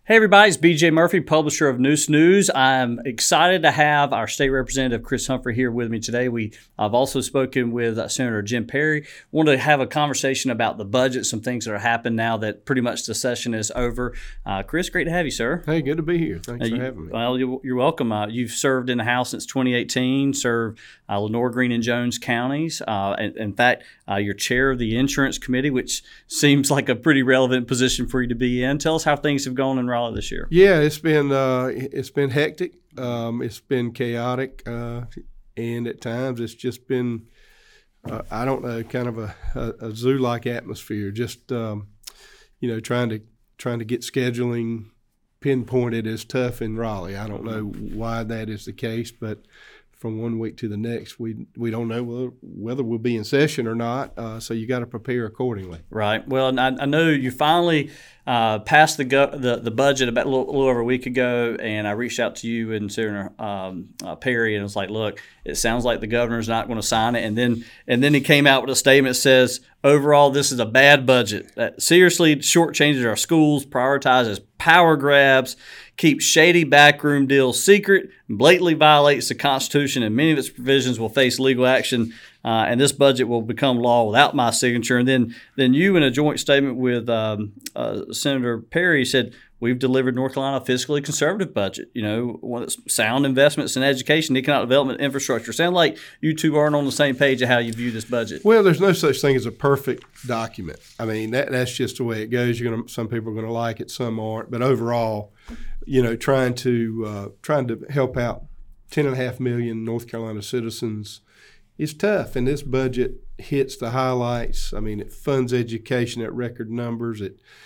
Hey everybody, it's BJ Murphy, publisher of Noose News. I'm excited to have our state representative Chris Humphrey here with me today. I've also spoken with Senator Jim Perry. Wanted to have a conversation about the budget, some things that are happening now that pretty much the session is over. Chris, great to have you, sir. Hey, good to be here. Thanks for having me. Well, you're welcome. You've served in the House since 2018, served Lenoir, Greene, and Jones counties. In fact, you're chair of the Insurance Committee, which seems like a pretty relevant position for you to be in. Tell us how things have gone in Raleigh this year. Yeah, it's been hectic. It's been chaotic, and at times it's just been I don't know, kind of a zoo-like atmosphere. Just trying to get scheduling pinpointed is tough in Raleigh. I don't know why that is the case, but from one week to the next, we don't know whether we'll be in session or not. So you got to prepare accordingly. Right. Well, I know you finally passed the budget about a little over a week ago, and I reached out to you and Senator Perry, and it was like, look, it sounds like the governor's not going to sign it. And then he came out with a statement that says, overall, this is a bad budget that seriously shortchanges our schools, prioritizes power grabs, keeps shady backroom deals secret, and blatantly violates the Constitution, and many of its provisions will face legal action. And this budget will become law without my signature. And then you, in a joint statement with Senator Perry, said, we've delivered North Carolina a fiscally conservative budget, one that's sound investments in education, economic development, infrastructure. Sound like you two aren't on the same page of how you view this budget. Well, there's no such thing as a perfect document. I mean, that's just the way it goes. Some people are going to like it, some aren't. But overall, trying to help out 10.5 million North Carolina citizens is tough, and this budget hits the highlights. I mean, it funds education at record numbers.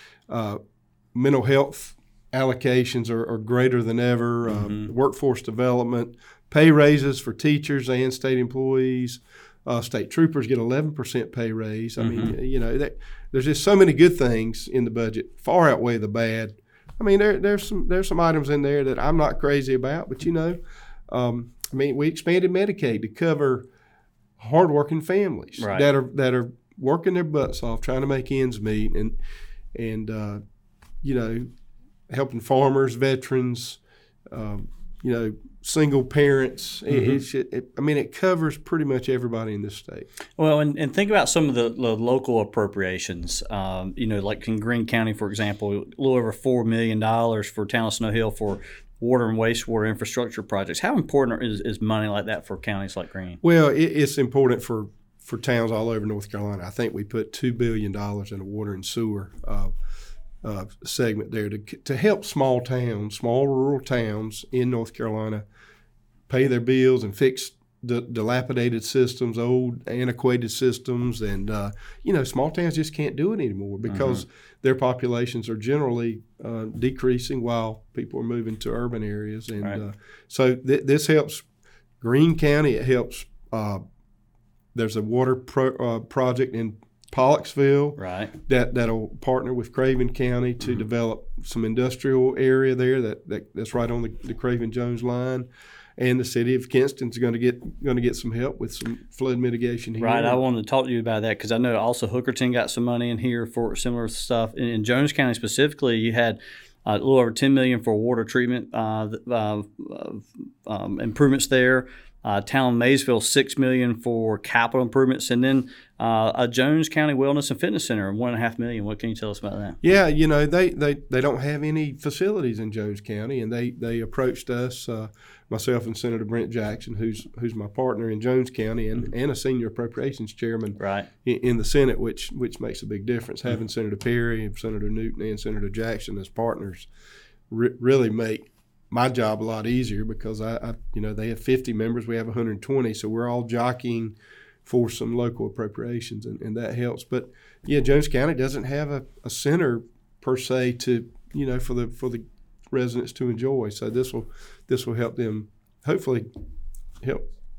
Mental health allocations are greater than ever. Workforce development, pay raises for teachers and state employees. State troopers get 11% pay raise. I mean, there's just so many good things in the budget, far outweigh the bad. I mean, there's some items in there that I'm not crazy about, but we expanded Medicaid to cover hardworking families that are working their butts off trying to make ends meet and helping farmers, veterans, single parents. It covers pretty much everybody in this state. Well, and think about some of the local appropriations. Like in Greene County, for example, a little over $4 million for Town of Snow Hill for water and wastewater infrastructure projects. How important is money like that for counties like Greene? Well, it's important for towns all over North Carolina. I think we put $2 billion in a water and sewer segment there to help small rural towns in North Carolina pay their bills and fix the dilapidated systems, old antiquated systems, and small towns just can't do it anymore because their populations are generally decreasing while people are moving to urban areas, and so this helps Greene County. It helps. There's a water project in Pollocksville that'll partner with Craven County to develop some industrial area there that's right on the Craven-Jones line. And the city of Kinston's going to get some help with some flood mitigation here. Right, I wanted to talk to you about that because I know also Hookerton got some money in here for similar stuff. In Jones County specifically, you had a little over $10 million for water treatment improvements there. Town of Maysville, $6 million for capital improvements, and then a Jones County Wellness and Fitness Center, $1.5 million. What can you tell us about that? Yeah, they don't have any facilities in Jones County, and they approached us, myself and Senator Brent Jackson, who's my partner in Jones County and a senior appropriations chairman in the Senate, which makes a big difference. Having Senator Perry, Senator Newton, and Senator Jackson as partners really make my job a lot easier because they have 50 members, we have 120, so we're all jockeying for some local appropriations, and that helps. But Jones County doesn't have a center per se to for the residents to enjoy. So this will help them hopefully help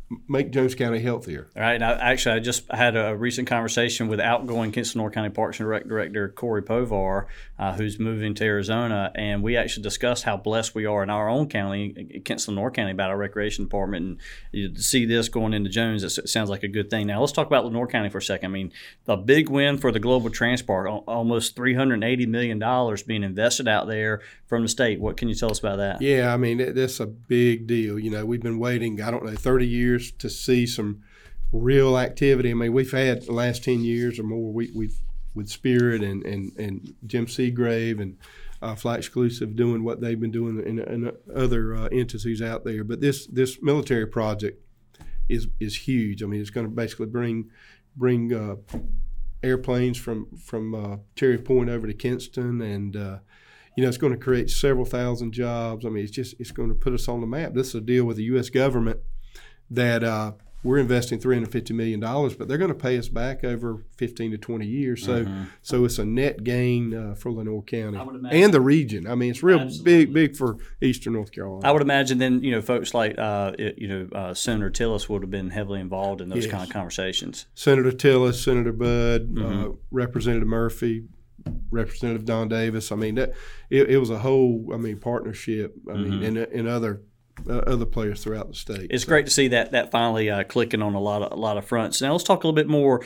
make Jones County healthier. All right. Now, actually, I just had a recent conversation with outgoing Kinston-North County Parks and Rec Director Corey Povar, who's moving to Arizona, and we actually discussed how blessed we are in our own county, Kinston-North County, about our recreation department. And to see this going into Jones, it sounds like a good thing. Now, let's talk about Lenoir County for a second. I mean, the big win for the Global Transpark, almost $380 million being invested out there from the state. What can you tell us about that? Yeah, I mean, that's a big deal. You know, we've been waiting, 30 years to see some real activity. I mean, we've had the last 10 years or more, we've with Spirit and Jim Seagrave and Fly Exclusive doing what they've been doing in other entities out there. But this military project is huge. I mean, it's going to basically bring airplanes from Cherry Point over to Kinston, and it's going to create several thousand jobs. I mean, it's going to put us on the map. This is a deal with the U.S. government that we're investing $350 million, but they're going to pay us back over 15 to 20 years. So it's a net gain for Lenoir County and the region. I mean, it's real big for Eastern North Carolina. I would imagine then, folks like, Senator Tillis would have been heavily involved in those kind of conversations. Senator Tillis, Senator Budd, Representative Murphy, Representative Don Davis. I mean, it was a whole, partnership. I mean, and other players throughout the state. It's great to see that finally clicking on a lot of fronts. Now let's talk a little bit more.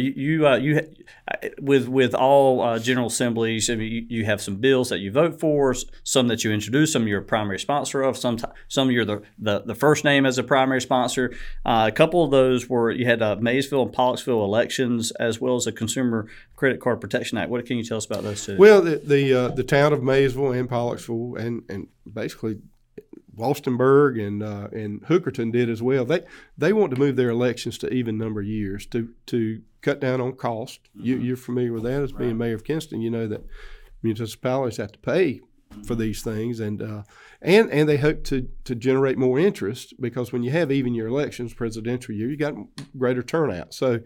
With all general assemblies, I mean, you have some bills that you vote for, some that you introduce, some you're a primary sponsor of, some you're the first name as a primary sponsor. A couple of those were you had Maysville and Pollocksville elections, as well as a Consumer Credit Card Protection Act. What can you tell us about those two? Well, the town of Maysville and Pollocksville and basically Walstenburg and Hookerton did as well. They want to move their elections to even number years to cut down on cost. You're familiar with that as being mayor of Kinston. You know that municipalities have to pay for these things, and they hope to generate more interest, because when you have even year elections, presidential year, you got greater turnout. So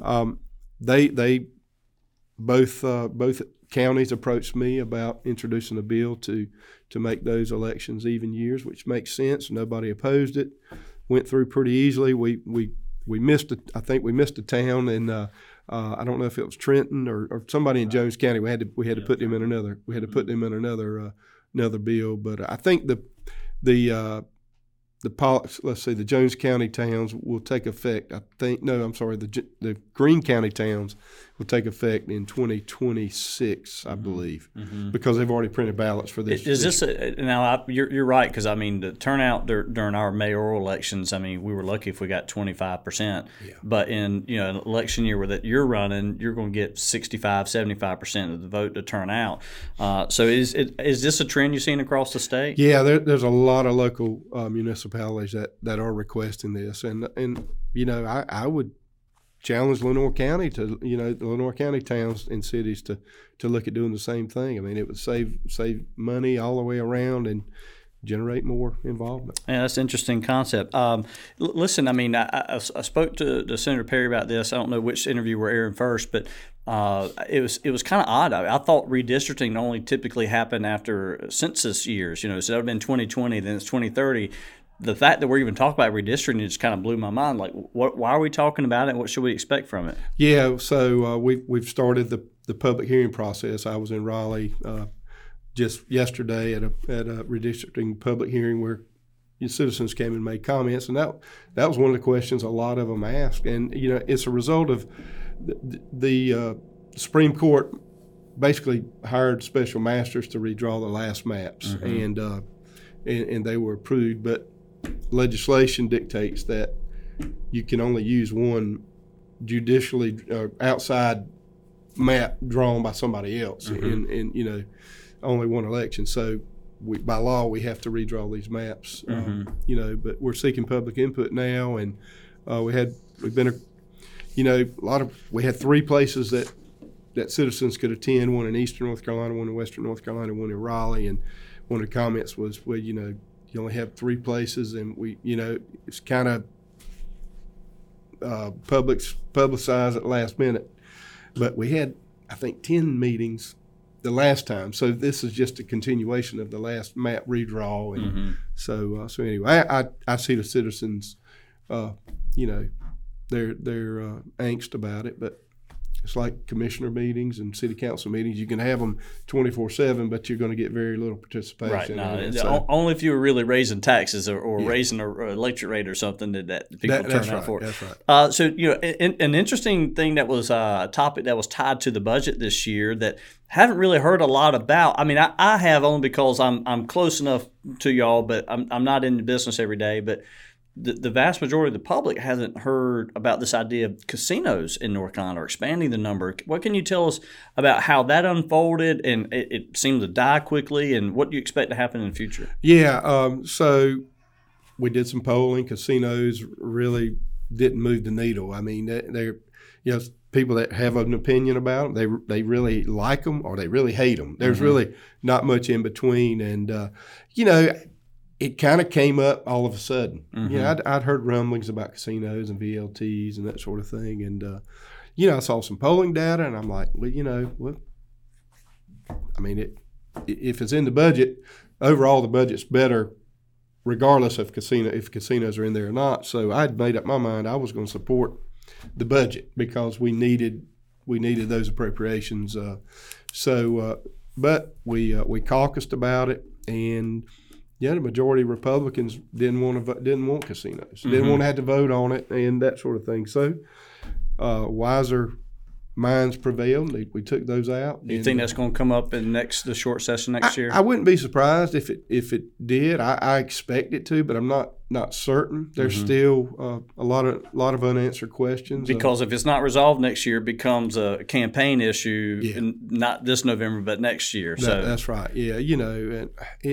they both counties approached me about introducing a bill to make those elections even years, which makes sense. Nobody opposed it. Went through pretty easily. We missed I think we missed a town, and I don't know if it was Trenton or somebody in Jones County. We had to put them in another. We had to put them in another bill. But I think the Jones County towns will take effect. The Greene County towns will take effect in 2026, I believe, because they've already printed ballots for this. Is this now? You're right, because I mean the turnout during our mayoral elections. I mean, we were lucky if we got 25%. Yeah. But in an election year that you're running, you're going to get 65-75% of the vote to turn out. So is this a trend you've seen across the state? Yeah, there's a lot of local municipalities that are requesting this, and I would challenge Lenoir County the Lenoir County towns and cities to look at doing the same thing. I mean, it would save money all the way around and generate more involvement. Yeah, that's an interesting concept. Listen, I mean, I spoke to Senator Perry about this. I don't know which interview we're airing first, but it was kind of odd. I thought redistricting only typically happened after census years. So that would have been 2020, then it's 2030. The fact that we're even talking about redistricting just kind of blew my mind. Like, why are we talking about it? What should we expect from it? Yeah, so we've started the public hearing process. I was in Raleigh just yesterday at a redistricting public hearing where citizens came and made comments, and that was one of the questions a lot of them asked. And it's a result of the Supreme Court basically hired special masters to redraw the last maps, and they were approved, but legislation dictates that you can only use one judicially outside map drawn by somebody else in only one election. So by law we have to redraw these maps. But we're seeking public input now, and we had 3 places that citizens could attend, one in Eastern North Carolina, one in Western North Carolina, one in Raleigh, and one of the comments was, well, you only have 3 places, and it's kind of publicized at the last minute. But we had, I think, 10 meetings the last time, so this is just a continuation of the last map redraw. And so anyway, I see the citizens you know, they're angst about it, but it's like commissioner meetings and city council meetings. You can have them 24/7, but you're going to get very little participation. Right. No, in it. So, only if you were really raising taxes or raising an electric rate or something that people turn out for. That's right. So, you know, an interesting thing that was a topic that was tied to the budget this year that haven't really heard a lot about. I mean, I have only because I'm close enough to y'all, but I'm not in the business every day. But the vast majority of the public hasn't heard about this idea of casinos in North Carolina or expanding the number. What can you tell us about how that unfolded and it seemed to die quickly, and what do you expect to happen in the future? Yeah, so we did some polling. Casinos really didn't move the needle. I mean, they're people that have an opinion about them, they really like them or they really hate them. There's really not much in between, and it kind of came up all of a sudden. I'd heard rumblings about casinos and VLTs and that sort of thing. And, I saw some polling data and I'm like, if it's in the budget, overall the budget's better regardless of if casinos are in there or not. So I'd made up my mind I was going to support the budget because we needed those appropriations. But we caucused about it, and the majority of Republicans didn't want casinos, didn't want to have to vote on it, and that sort of thing. So wiser minds prevailed. We took those out. Do you think that's going to come up in the short session next year? I wouldn't be surprised if it did. I expect it to, but I'm not certain. There's still a lot of unanswered questions. Because if it's not resolved next year, it becomes a campaign issue, and not this November, but next year. That's right. Yeah, and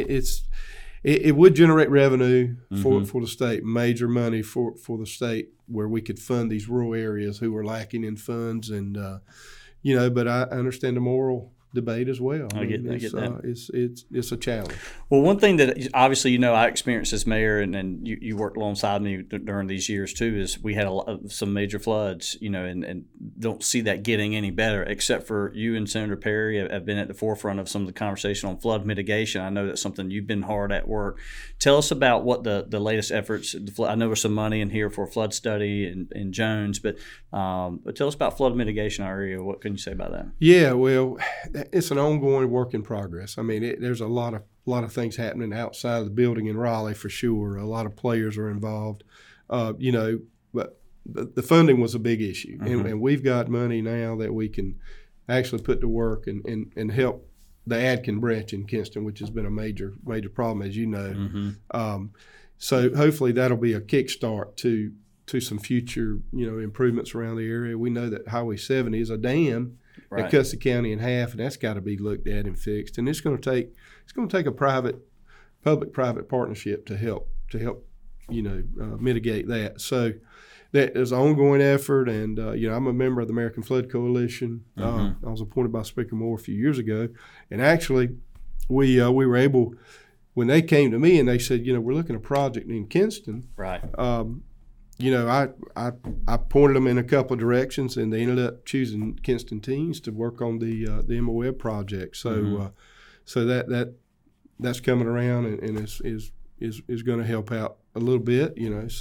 it would generate revenue for the state, major money for the state, where we could fund these rural areas who are lacking in funds, and but I understand the moral debate as well. I get that. It's a challenge. Well, one thing that obviously I experienced as mayor, and you worked alongside me during these years too, is we had some major floods, and don't see that getting any better, except for you and Senator Perry have been at the forefront of some of the conversation on flood mitigation. I know that's something you've been hard at work. Tell us about what the latest efforts. I know there's some money in here for a flood study in Jones, but tell us about flood mitigation in our area. What can you say about that? Yeah, well, it's an ongoing work in progress. I mean, there's a lot of things happening outside of the building in Raleigh for sure. A lot of players are involved, but the funding was a big issue, and we've got money now that we can actually put to work and help the Adkin branch in Kinston, which has been a major problem, as you know. So hopefully that'll be a kickstart to some future improvements around the area. We know that Highway 70 is a dam. Right. It cuts the county in half, and that's got to be looked at and fixed. And it's going to take a public-private partnership to help mitigate that. So that is an ongoing effort. And I'm a member of the American Flood Coalition. I was appointed by Speaker Moore a few years ago, and actually we were able, when they came to me and they said, we're looking at a project in Kinston. Right. I pointed them in a couple of directions, and they ended up choosing Kinston Teens to work on the Emma Webb project. So, so that's coming around and is going to help out a little bit.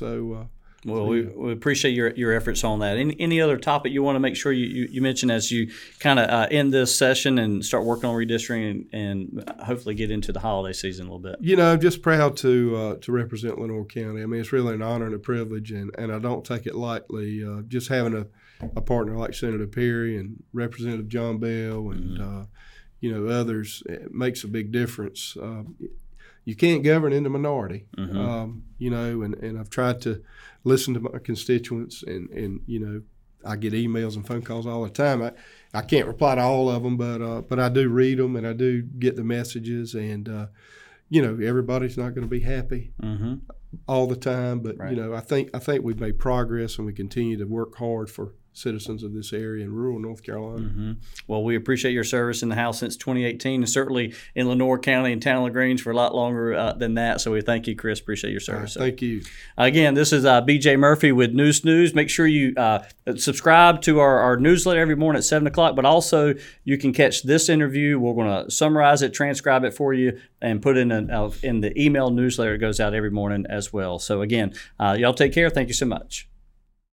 We appreciate your efforts on that. Any other topic you want to make sure you mention as you kind of end this session and start working on redistricting and hopefully get into the holiday season a little bit? I'm just proud to represent Lenoir County. I mean, it's really an honor and a privilege, and I don't take it lightly. Just having a partner like Senator Perry and Representative John Bell and others, it makes a big difference. You can't govern in the minority, and I've tried to listen to my constituents, and I get emails and phone calls all the time. I can't reply to all of them, but I do read them, and I do get the messages, and everybody's not going to be happy all the time, but right. I think we've made progress, and we continue to work hard for citizens of this area in rural North Carolina. Well, we appreciate your service in the House since 2018, and certainly in Lenoir County and Town of LaGrange for a lot longer than that. So we thank you, Chris. Appreciate your service. Thank you. Again, this is BJ Murphy with News News. Make sure you subscribe to our newsletter every morning at 7 o'clock, but also you can catch this interview. We're going to summarize it, transcribe it for you, and put it in the email newsletter that goes out every morning as well. So again, y'all take care. Thank you so much.